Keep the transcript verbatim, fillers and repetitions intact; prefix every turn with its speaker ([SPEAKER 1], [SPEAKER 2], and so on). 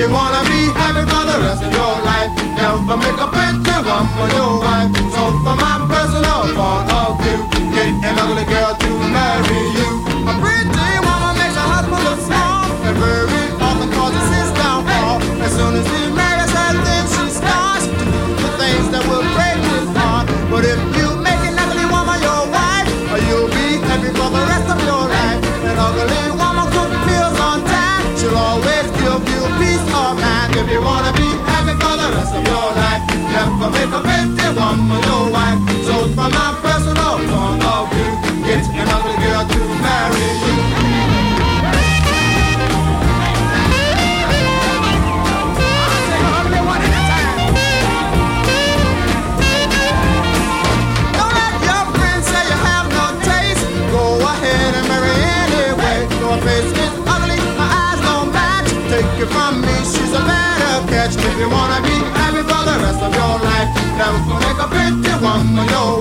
[SPEAKER 1] you wanna be happy for the rest of your life, never make a pretty one for your wife. So for my personal point of view, get an ugly girl to marry you. A pretty woman makes a husband look small, and very often causes his downfall. As soon as he marries her, then she starts to do the things that will break his heart. But if you make an ugly woman your wife, you'll be happy for the rest of your life. An ugly woman cook meals on time, she'll always give you peace of mind. If you wanna be happy for the rest of your life, never make a pretty woman your wife. So from my personal point of view, get an ugly girl to marry you. Don't let your friends say you have no taste. Go ahead and marry anyway. Your face is ugly, my eyes don't match. Take it from me, she's a better catch. If you wanna be happy for the rest of your life, never make a pretty woman your